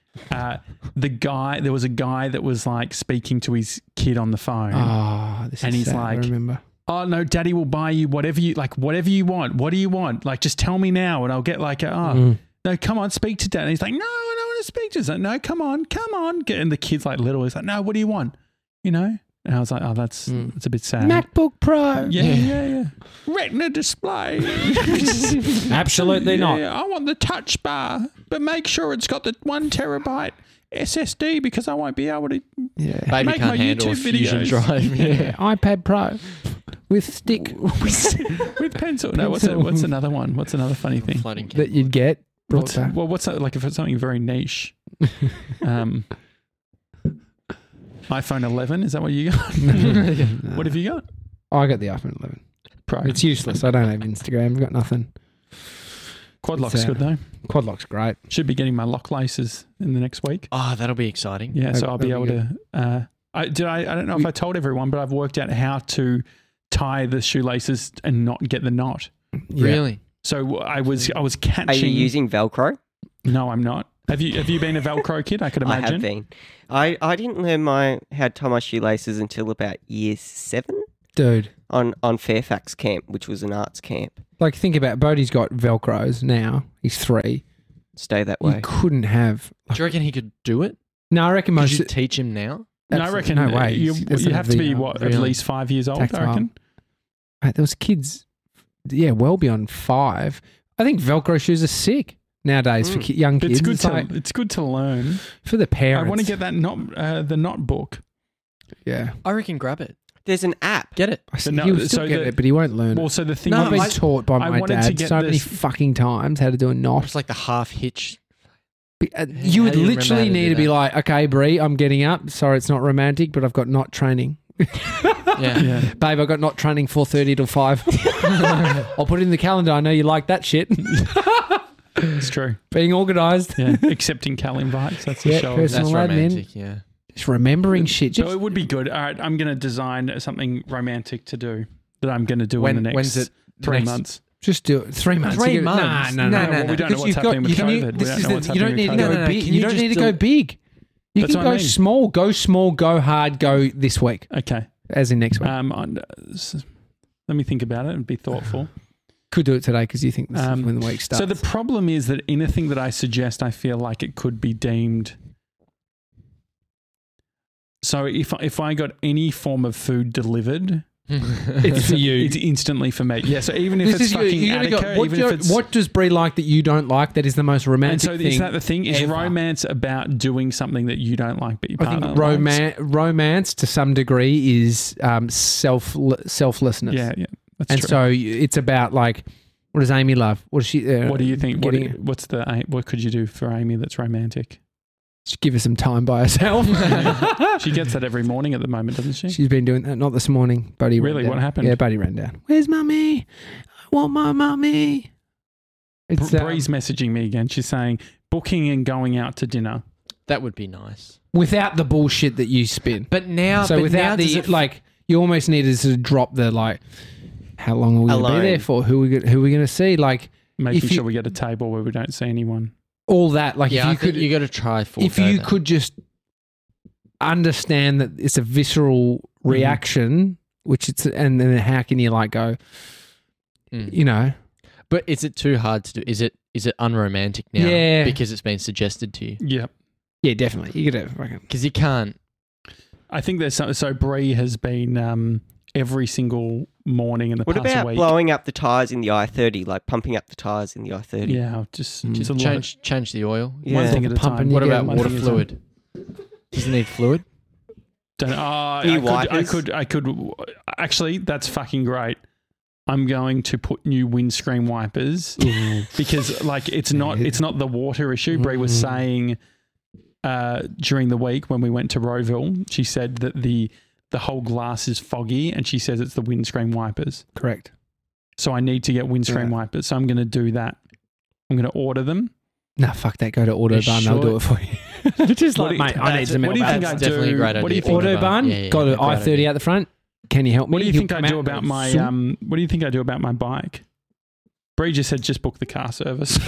There was a guy that was like speaking to his kid on the phone. This And is he's sad, like, I remember. "Oh no, Daddy will buy you whatever you want. What do you want? Like, just tell me now, and I'll get like no, come on, speak to Dad." And he's like, "No, I don't want to speak to him." Like, "No, come on." And the kid's like little. He's like, "No, what do you want?" You know. And I was like, "Oh, that's a bit sad." MacBook Pro. Yeah. Retina display. Absolutely not. Yeah, I want the touch bar, but make sure it's got the 1 terabyte SSD because I won't be able to. Yeah. Baby Make can't my handle a YouTube Fusion videos. Drive. Yeah. iPad Pro with stick with pencil. No, what's another one? What's another funny thing? Floating that you'd get brought What's back. that, like if it's something very niche? iPhone 11, is that what you got? What have you got? I got the iPhone 11. Pro. It's useless. I don't have Instagram. I've got nothing. Quad lock's it's, good though. Quad lock's great. Should be getting my lock laces in the next week. Oh, that'll be exciting. Yeah, so I'll be That'll able be to. I don't know if I told everyone, but I've worked out how to tie the shoelaces and not get the knot. Yeah. Really? So I was catching. Are you using Velcro? No, I'm not. Have you been a Velcro kid? I could imagine. I have been. I didn't learn how to tie my shoelaces until about year 7 Dude. on Fairfax camp, which was an arts camp. Like, think about it. Bodie's got Velcros now. He's 3. Stay that You way. couldn't have. Do you reckon he could do it? No, I reckon Could most. you teach him now? No, I reckon No way. you Doesn't have to be the, at really least 5 years old. I tactile. reckon. Mate, there was kids, well beyond 5. I think Velcro shoes are sick nowadays for young But kids. it's good to learn. for the parents. I want to get that the knot book. Yeah. I reckon grab it. There's an app. Get it. I said, no, he'll still so get the- it, but he won't learn Well, it. so the thing No, I've been is, taught by I my wanted to dad get so many this- fucking times how to do a knot. It's like the half hitch. You how would do you remember literally how to need do to be that? like, okay, Brie, I'm getting up. Sorry, it's not romantic, but I've got knot training. Yeah. yeah. Babe, I've got knot training 4:30 till 5. I'll put it in the calendar. I know you like that shit. It's true. Being organised. Yeah, accepting Cal invites. That's the Yeah, show. personal That's admin. romantic. Yeah. Just remembering shit. So Just, it would be good. All right, I'm going to design something romantic to do that I'm going to do When's in the next it? 3 next- months. Just do it. 3 months. 3 You get- months? No. No, well, we don't know Because what's you've got- happening with you COVID. can- We this don't is know the- what's you happening don't need to with go COVID. No, big. can You you don't just need to go do- big. You That's can what I go mean. small, go small, go hard, go this week, Okay. as in next week. Let me think about it and be thoughtful. Could do it today because you think this is when the week starts. So the problem is that anything that I suggest, I feel like it could be deemed. So if I got any form of food delivered, it's for you. it's instantly for me. Yeah. So even if This it's is fucking you gotta go, Attica, what, even if it's what does Brie like that you don't like? That is the most romantic and so thing. is that the thing? Is ever. romance about doing something that you don't like but your I partner think likes? romance to some degree is selflessness. Yeah, that's and true. so it's about like, what does Amy love? What does she? What do you think? getting- What could you do for Amy that's romantic? Just give her some time by herself. She gets that every morning at the moment, doesn't she? She's been doing that. Not this morning. Buddy. Really? Ran down. What happened? Yeah, Buddy ran down. Where's mummy? I want my mummy. It's Bree's messaging me again. She's saying booking and going out to dinner. That would be nice. without the bullshit that you spin. But now, So but without now does the it like, you almost need to sort of drop the like, how long are we going to be Alone. there for? Who we going to see? Like Making If you- sure we get a table where we don't see anyone. all that. Like yeah, I if you think could, you got to try. if you could just understand that it's a visceral reaction, which it's, and then how can you like go, you know? But is it too hard to do? Is it unromantic now? Yeah. because it's been suggested to you. Yeah. Yeah, definitely. You got to fucking. Because you can't. I think there's some, so Bree has been every single morning in the What past about week. blowing up the tyres in the I-30, like pumping up the tyres in the I-30? Yeah, just Just a lot of- change the oil. Yeah. one thing at a Pumping time. you What get about one water thing at a time. fluid? Does it need fluid? I could. Actually, that's fucking great. I'm going to put new windscreen wipers because, like, it's not the water issue. Bree was saying during the week when we went to Rowville, she said that the whole glass is foggy, and she says it's the windscreen wipers. Correct. So I need to get windscreen wipers. So I'm going to do that. I'm going to order them. Nah, fuck that. Go to Autobahn. They'll do it for you. Just like, mate, I need some what do you milk. think That's I do? definitely a great What do you idea. think? Autobahn, Yeah, got an great I-30 idea. out the front. Can you help me? What do you He'll think I come do out about and my zoom. What do you think I do about my bike? Bree just said just book the car service.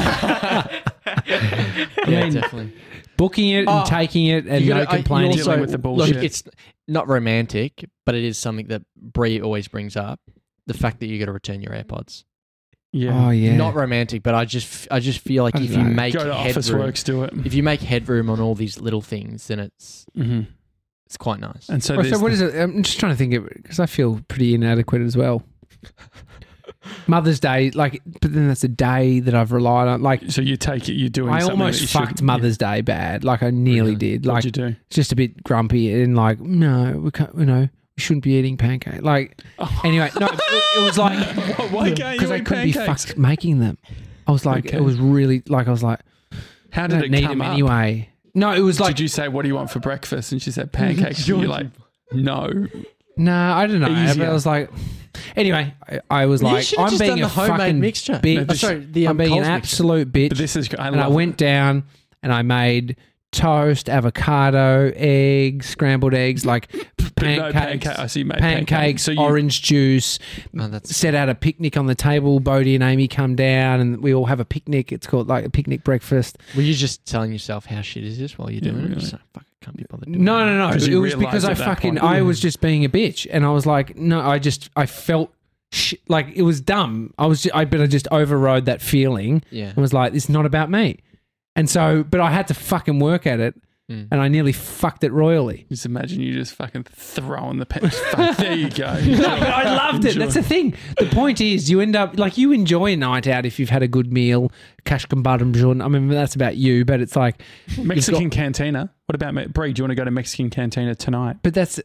Yeah, mean, definitely. booking it and taking it and You no gotta- complaining. you Dealing with the bullshit. Look, it's not romantic, but it is something that Bree always brings up. The fact that you got to return your AirPods. Yeah. Oh yeah. Not romantic, but I just feel like I if don't you know. make Go to Office headroom, Works, do it. if you make headroom on all these little things, then it's quite nice. And so, Oh, there's so what is it? I'm just trying to think of it because I feel pretty inadequate as well. Mother's Day, like, but then that's a day that I've relied on. Like, so you take it, you're doing. I something almost that you fucked shouldn't. Mother's Day bad. Like, I nearly Really? did. Yeah. Like, What'd you do? just a bit grumpy and like, no, we can't. You know, we shouldn't be eating pancakes. Like, anyway, no, it was like Why can't because you I eat couldn't be pancakes? fucked making them. I was like, Okay. it was really like I was like, How I did don't it need come them up? anyway. No, it was like, Did you say, "What do you want for breakfast?" And she said, "Pancakes." And you're like, "No." no, I don't know. But Easier. I was like, anyway, I was You like, should've I'm just being done a the homemade fucking mixture. bitch. No, sorry, the I'm being an Coles mixture. absolute bitch. But this is. I and I love went down and I made toast, avocado, eggs, scrambled eggs, like pancakes, pancake. I see you made pancakes. So you, orange juice. Oh, that's Set out a picnic on the table. Bodie and Amy come down and we all have a picnic. It's called like a picnic breakfast. Were you just telling yourself how shit is this while you're doing really. it? Just like, fuck, I can't be bothered. doing No, it. no, no. Because It you was because realised I at that fucking, point. I was just being a bitch. And I was like, no, I felt like it was dumb. But I just overrode that feeling Yeah. and was like, it's not about me. And so, but I had to fucking work at it. And I nearly fucked it royally. just imagine you just fucking throwing the pen. Fuck, there you go. No, but I loved it. Enjoy. That's the thing. The point is, you end up like you enjoy a night out if you've had a good meal. Cash I mean, that's about you, but it's like, Mexican cantina. What about Bree? Do you want to go to Mexican cantina tonight? but that's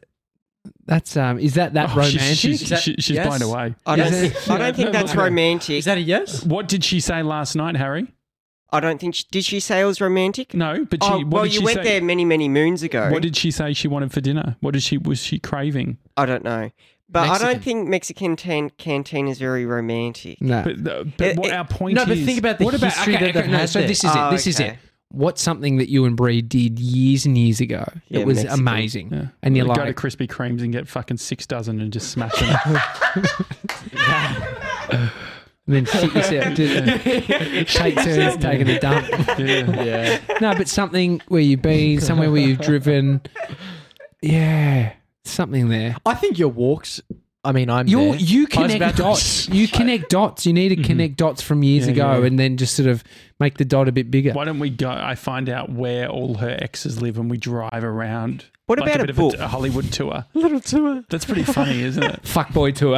is that Oh, romantic? She's yes? blown away. I don't think that's romantic. Is that a yes? What did she say last night, Harry? I don't think. Did she say it was romantic? No, but she. Oh, what well, did you she went say? there many, many moons ago. What did she say she wanted for dinner? What was she craving? I don't know. But I Mexican. don't think Mexican canteen is very romantic. No. But what our point No, is. but think about the What about history that they've no, had so there. this is it. This is okay. it. What's something that you and Bree did years and years ago Yeah, that was Mexican. amazing, Yeah. and you're go to like, Krispy Kremes and get fucking 6 dozen and just smash them. and then shit yourself. Take turns taking a dump. Yeah. No, but something where you've been, somewhere where you've driven. Yeah, something there. I think your walks. I mean, I'm You there. you I was connect about to dots. say- You connect dots. You need to connect dots from years Yeah, ago, yeah. and then just sort of make the dot a bit bigger. Why don't we go? I find out where all her exes live and we drive around. What like about a bit a book? of a Hollywood tour? little tour. That's pretty funny, isn't it? Fuckboy tour.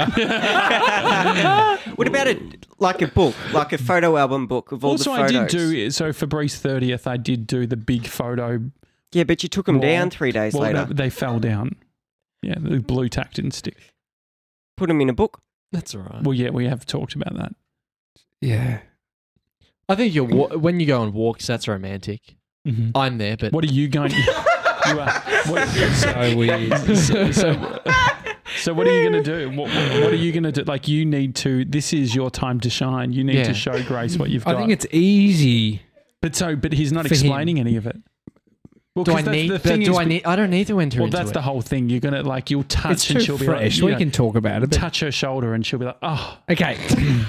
What about a book, like a photo album book of all Also, the I photos? did do so for Bree's 30th. I did do the big photo. Yeah, but you took them wall. down 3 days Well, later. no, they fell down. Yeah, the blue tack didn't stick. Put them in a book. That's all right. Well, yeah, we have talked about that. Yeah. I think when you go on walks, that's romantic. Mhm. I'm there, but What are you going? You are. What, So weird. so what are you going to do? What are you going to do? Like, you need to. This is your time to shine. You need Yeah. to show Grace what you've I got. think it's easy. But he's not for him. explaining any of it. Well, do I 'cause that's need? the thing is, I need? I don't need to enter Well, into that's it. the whole thing. You're gonna you'll touch It's and too she'll be fresh. like, We can talk about it. But touch her shoulder and she'll be like, oh, okay.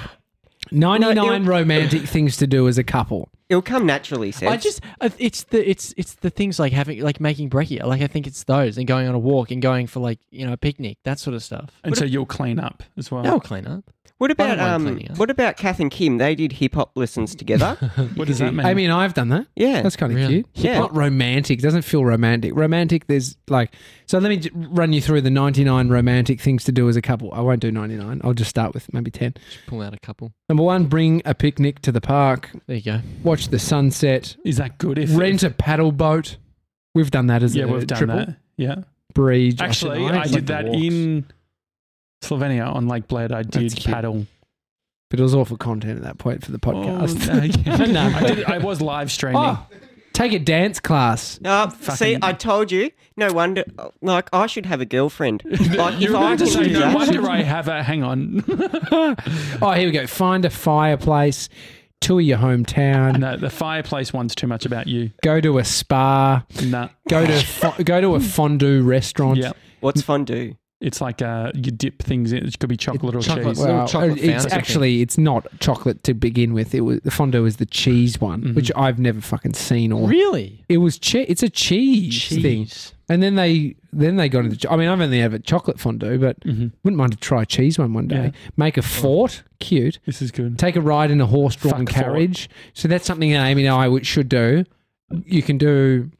99 Well, romantic things to do as a couple. It'll come naturally, Seb. I just it's the things like making brekkie. Like I think it's those and going on a walk and going for a picnic, that sort of stuff. and so you'll clean up as well. They'll clean up. What I don't about mind cleaning up. what about Kath and Kim? They did hip hop lessons together. What does that mean? Amy and I have done that. Yeah. That's kind of Really? cute. Yeah. Not romantic. Doesn't feel romantic. Romantic, there's so let me run you through the 99 romantic things to do as a couple. I won't do 99. I'll just start with maybe 10. Just pull out a couple. Number 1, bring a picnic to the park. There you go. Watch the sunset. Is that good? If Rent a paddle boat. We've done that as yeah, a we've done triple. that. Yeah, Bree, Josh actually, and I It's did like the that walks. in Slovenia on Lake Bled. I did That's cute. paddle. But it was awful content at that point for the podcast. Oh, No. I was live streaming. Oh, take a dance class. See, Fucking- I told you. No wonder. Like, I should have a girlfriend. Like, You're if I about to can say, do no that. wonder I have a. Hang on. Oh, here we go. Find a fireplace. Tour your hometown. No, the fireplace one's too much about you. Go to a spa. Nah. Go to a fondue restaurant. Yeah. What's fondue? It's like you dip things in. It could be chocolate or Chocolate. cheese. Little Well, chocolate it's fountain. actually it's not chocolate to begin with. It was the fondue is the cheese one, which I've never fucking seen. Or Really? it was it's a cheese thing. Jeez. And then they got into. I mean, I've only ever chocolate fondue, but wouldn't mind to try a cheese one day. Yeah. Make a fort, cute. This is good. Take a ride in a horse-drawn Fuck fort. carriage. So that's something that Amy and I should do. You can do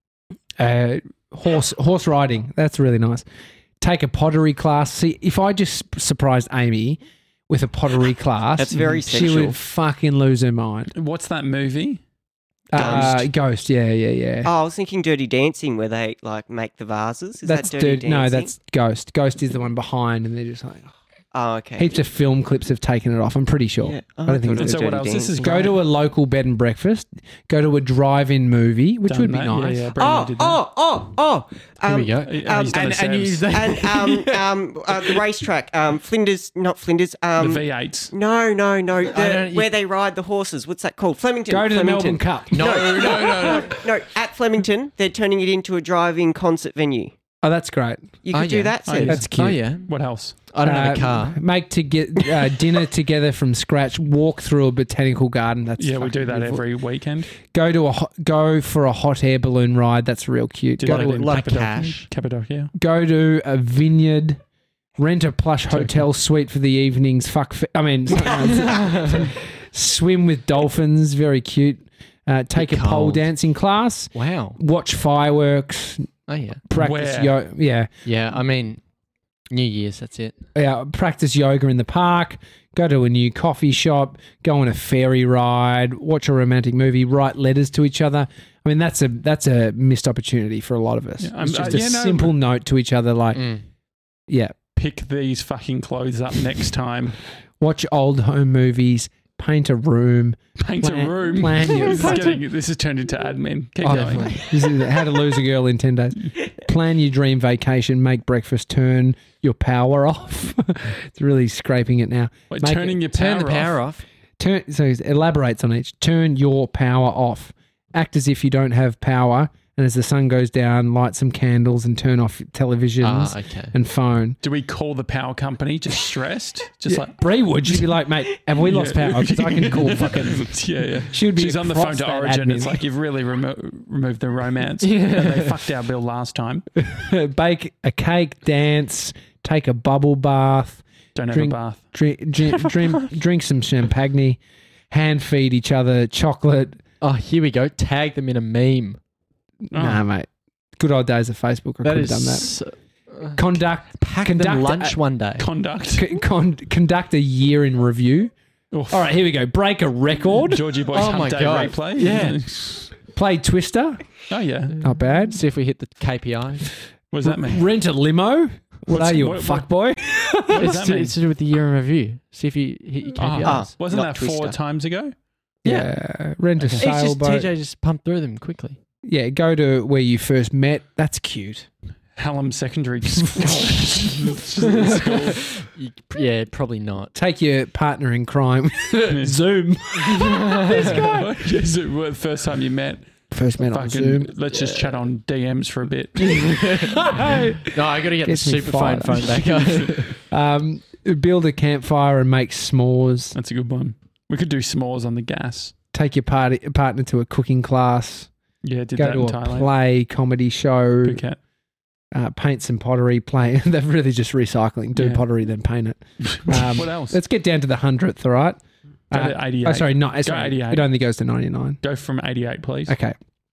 horse riding. That's really nice. Take a pottery class. See, if I just surprised Amy with a pottery class, That's very she sexual. would fucking lose her mind. What's that movie? Ghost. Yeah. Oh, I was thinking Dirty Dancing, where they like make the vases. Is That's that Dirty Dancing? No, that's Ghost. Ghost is the one behind, and they're just like Oh, okay. heaps of film clips have taken it off. I'm pretty sure. Yeah. I don't think thought it's And so Dirty what else? This is Dancing. Go great. to a local bed and breakfast. Go to a drive-in movie, which Done would be that. nice. Yeah, Brandon did that. Here we go. He's done a and you Sebs. The racetrack, Flinders, not Flinders. The V8s. No, don't- where they ride the horses. What's that called? Flemington. Go to the Flemington. Melbourne Cup. No, at Flemington, they're turning it into a drive-in concert venue. Oh, that's great. You could do that, Seb. That's cute. Oh yeah. What else? I don't have a car. Make to get dinner together from scratch. Walk through a botanical garden. That's Yeah, we do fucking that beautiful. every weekend. Go for a hot air balloon ride. That's real cute. Do Go that to in lot of Cappadocia. cash. Cappadocia. go to a vineyard. Rent a plush hotel suite for the evenings. Swim with dolphins. Very cute. Take a Bit pole cold. dancing class. Wow. Watch fireworks. Oh yeah. Practice Where? Yeah. I mean, New Year's. That's it. Practice yoga in the park. Go to a new coffee shop. Go on a ferry ride. Watch a romantic movie. Write letters to each other. I mean, that's a missed opportunity for a lot of us. Yeah, It's I'm- just a simple note to each other, like, yeah, Pick these fucking clothes up next time. watch old home movies. Paint a room. Paint a room. Plan your. This has turned into admin. Keep Oh, going. this is how to lose a girl in 10 days. Plan your dream vacation. Make breakfast. Turn your power off. It's really scraping it now. Wait, Make turning your Turn the power power off. off. So it elaborates on each. Turn your power off. Act as if you don't have power and as the sun goes down, light some candles and turn off televisions Okay. and phone. Do we call the power company just stressed? Just like, Bree would. She'd be like, mate, have we lost power? Because I can call fucking... yeah. She would be She's on the phone across to that Origin. admin. It's like you've really removed the romance. Yeah. And they fucked our bill last time. Bake a cake, dance, take a bubble bath, Don't have Drink- a bath. drink some champagne, hand feed each other chocolate. Oh, here we go. Tag them in a meme. Nah, mate. Good old days of Facebook. I could have done that. So, Conduct pack them lunch a, one day. Conduct. conduct a year in review. Oof. All right, here we go. Break a record. Georgie Boy's Oh Hump my Day God. replay. Yeah. Play Twister. Oh, yeah. Not bad. See if we hit the KPI. What does that mean? Rent a limo. What What's- are you, what- a fuckboy? What does that mean? It's to do with the year in review. See if you hit your KPIs. Wasn't Not that 4 Twister. times ago? Yeah. Rent a It's just sailboat. TJ just pumped through them quickly. Yeah, go to where you first met. That's cute. Hallam Secondary School. Yeah, probably not. Take your partner in crime. Zoom. This guy. Well, the first time you met, First met on Zoom. fucking, let's just chat on DMs for a bit. No, I got to get Gets the me superphone fired phone back. Build a campfire and make s'mores. That's a good one. We could do s'mores on the gas. Take your partner to a cooking class. Yeah, did Go that to in a Thailand. play, comedy show. Phuket. Paint some pottery. Play. They're really just recycling. Do Yeah. pottery, then paint it. What else? Let's get down to the 100th, all right? Go to 88. Oh, sorry, not. Sorry, 88. it only goes to 99. Go from 88, please. Okay.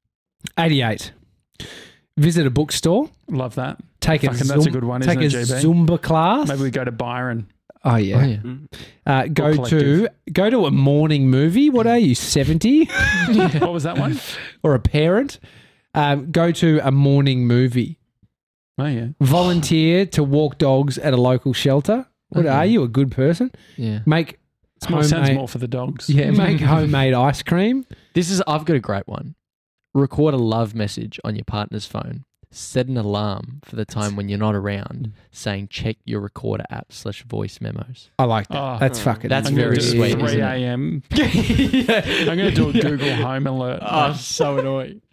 88. Visit a bookstore. Love that. Take Fucking, a that's a good one, Take isn't a it, GB? Zumba class. Maybe we go to Byron. Oh yeah. Oh, yeah. Go Book to a morning movie. What are you, 70 What was that one? or a parent? Go to a morning movie. Oh, yeah. Volunteer to walk dogs at a local shelter. What Okay. are you, a good person? Yeah. Make Sounds homemade, more for the dogs. make homemade ice cream. I've got a great one. Record a love message on your partner's phone. Set an alarm for the time when you're not around, saying check your recorder app /voice memos. I like that. Oh. That's fucking. That's I'm gonna very do sweet, 3 isn't it? a.m. I'm going to do a Google Home alert. Oh, so annoying.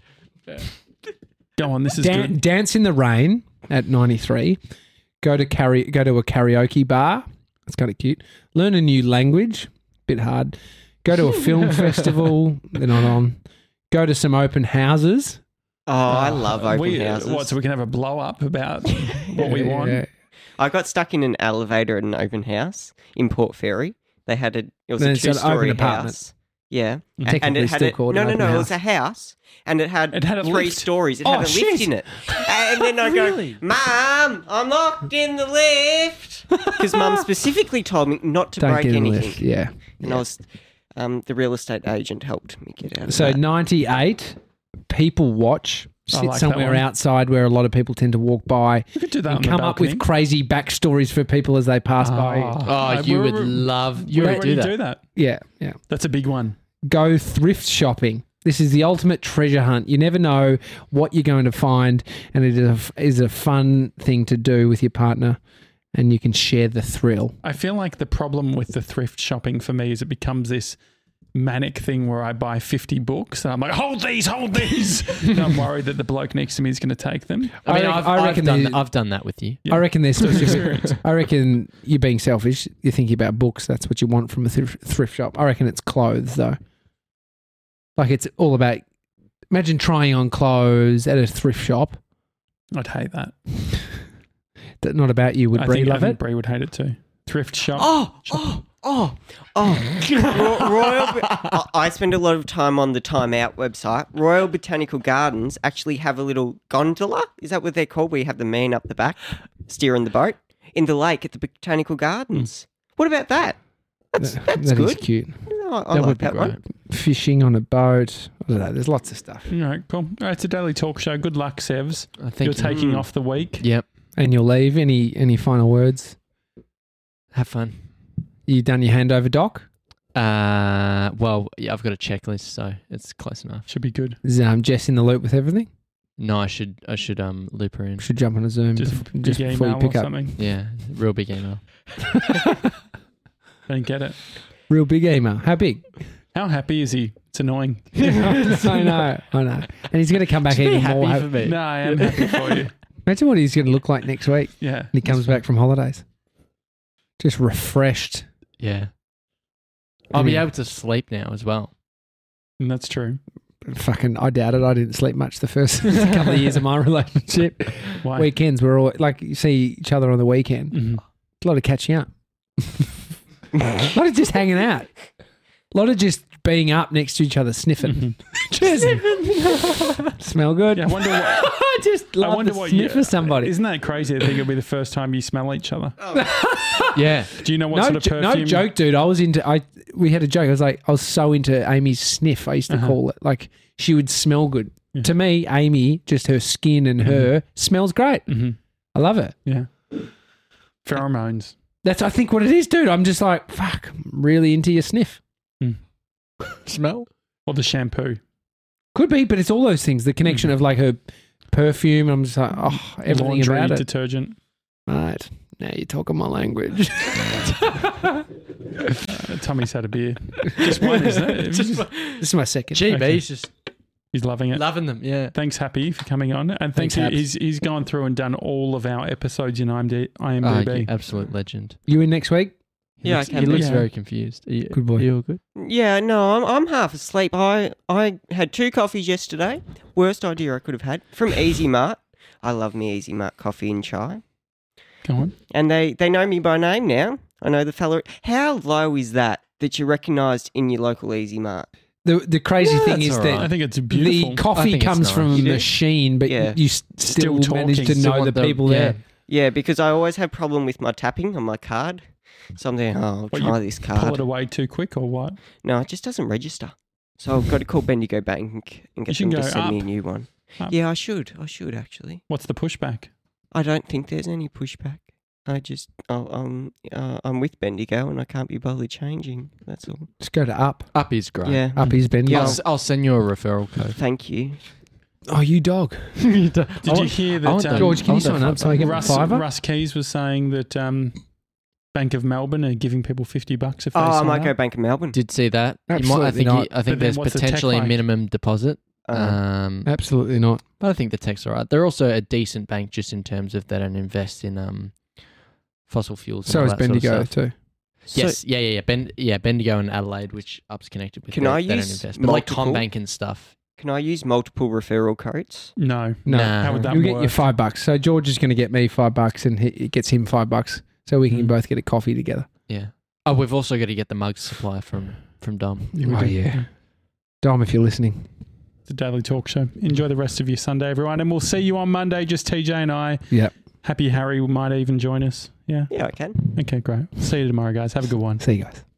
Go on, this is good. Dance in the rain at 93. Go to a karaoke bar. That's kind of cute. Learn a new language. Bit hard. Go to a film festival. They're not on. Go to some open houses. Oh, I love open houses. What, so we can have a blow up about what we want? Yeah. I got stuck in an elevator at an open house in Port Fairy. They had it was Then a it's an two-story open apartment. house. Yeah. Technically it had still called no, an no, open no. It house. was a house, and it had a 3 lift. stories. It Oh, had a lift shit. in it. And then I Really? go, Mum, I'm locked in the lift. Because Mum specifically told me not to Don't break get in the anything. lift. Yeah. And I was, the real estate agent helped me get out of So that. 98, people watch. I Sit like that somewhere one. outside where a lot of people tend to walk by We could do that and on the come up with balcony. crazy backstories for people as they pass by. Oh, you would love. You We would already do that. do that. Yeah, yeah. That's a big one. Go thrift shopping. This is the ultimate treasure hunt. You never know what you're going to find, and it is a fun thing to do with your partner, and you can share the thrill. I feel like the problem with the thrift shopping for me is it becomes this manic thing where I buy 50 books and I'm like, hold these. And I'm worried that the bloke next to me is going to take them. I mean, I reckon I've done that with you. Yeah. I reckon there's specific. Experience. I reckon you're being selfish. You're thinking about books. That's what you want from a thrift shop. I reckon it's clothes, though. Like, it's all about... Imagine trying on clothes at a thrift shop. I'd hate that. That's not about you. Would Brie love I think it? Brie would hate it too. Thrift shop. I spend a lot of time on the Time Out website. Royal Botanical Gardens actually have a little gondola. Is that what they're called? Where you have the man up the back steering the boat in the lake at the Botanical Gardens. What about that? That's That is good. cute. I That like would be that great. one. Fishing on a boat. I don't know, there's lots of stuff. All right, cool. All right, it's a daily talk show. Good luck, Sevs. I think You're taking off the week. Yep. And you'll leave. Any final words? Have fun. You done your handover, Doc? Well, yeah, I've got a checklist, so it's close enough. Should be good. Is Jess in the loop with everything? No, I should loop her in. Should jump on a Zoom Just just big before you email pick or up. something. Yeah, real big email. Don't get it. Real big email. How big? How happy is he? It's annoying. I know. And he's going to come back Just be even happy more. for me. No, I am happy for you. Imagine what he's going to look like next week Yeah. when he comes back from holidays. Just refreshed. Yeah. I'll be Yeah. able to sleep now as well. And that's true. I doubt it. I didn't sleep much the first couple of years of my relationship. Why? Weekends were all like you see each other on the weekend. Mhm. A lot of catching up. A lot of just hanging out. A lot of just being up next to each other, sniffing. Mhm. Smell good. Yeah, I wonder what. I just love wonder the what sniff of somebody. Isn't that crazy? I think it'll be the first time you smell each other. Yeah. Do you know what sort of perfume? No joke, dude. We had a joke. I was so into Amy's sniff. I used to call it. Like she would smell good. Yeah. To me, Amy, just her skin and her smells great. Mhm. I love it. Yeah. Pheromones. That's I think what it is, dude. I'm just like, fuck, I'm really into your sniff. Smell? Or the shampoo. Could be, but it's all those things. The connection of like her perfume. I'm just like, oh, everything Laundry about it. detergent. Right. Now you're talking my language. Tommy's had a beer. Just one, isn't it? This is my second. GB, Okay. he's just He's loving it. loving them. Yeah. Thanks, Happy, for coming on. And Thanks, thank you. Haps. He's gone through and done all of our episodes in IMDb. Oh, you IMDb. absolute legend. You in next week? Yeah, I He can. looks Yeah. very confused. Are you, Good boy. Are you all good? Yeah, no, I'm half asleep. I had 2 coffees yesterday. Worst idea I could have had from Easy Mart. I love me Easy Mart coffee and chai. Go on. And they know me by name now. I know the fella. How low is that you're recognised in your local Easy Mart? The crazy Yeah, thing that's is all that right. I think it's beautiful. the I coffee think it's comes nice. from a You do? machine, but Yeah. you still Still manage to talking. Still know want the people there. Yeah, because I always have problem with my tapping on my card. So I'm thinking, I'll What, try you this Pull it card. away too quick or what? No, it just doesn't register. So I've got to call Bendigo Bank and get should them to go send me a up. new one. Up. Yeah, I should actually. What's the pushback? I don't think there's any pushback. I'm with Bendigo and I can't be bothered changing. That's all. Just go to Up. Up is great. Yeah. Up is Ben. Yeah. I'll send you a referral code. Thank you. Oh, you dog. Did you hear I that want that. George, can you I want that sign up so I get my Russ, fiver? Russ Keys was saying that Bank of Melbourne are giving people $50 if they Oh, I sign might up. go Bank of Melbourne. Did see that? Absolutely not. I think then there's what's the tech potentially a like? minimum deposit. Absolutely not. But I think the tech's all right. They're also a decent bank just in terms of they don't invest in fossil fuels. And So all is that sort of Bendigo stuff. too. Yes, yeah. Bendigo and Adelaide, which Up's connected with. Can they, I they don't use invest. But like multiple? Combank and stuff. Can I use multiple referral codes? No. No. Nah. How would that You'll get work? your $5. So George is going to get me $5 and it gets him $5. So we can both get a coffee together. Yeah. Oh, we've also got to get the mug supply from Dom. Yeah, we Oh, do. yeah. Dom, if you're listening. The Daily Talk Show. Enjoy the rest of your Sunday, everyone. And we'll see you on Monday, just TJ and I. Yep. Happy Harry might even join us. Yeah. Yeah, I can. Okay, great. See you tomorrow, guys. Have a good one. See you guys.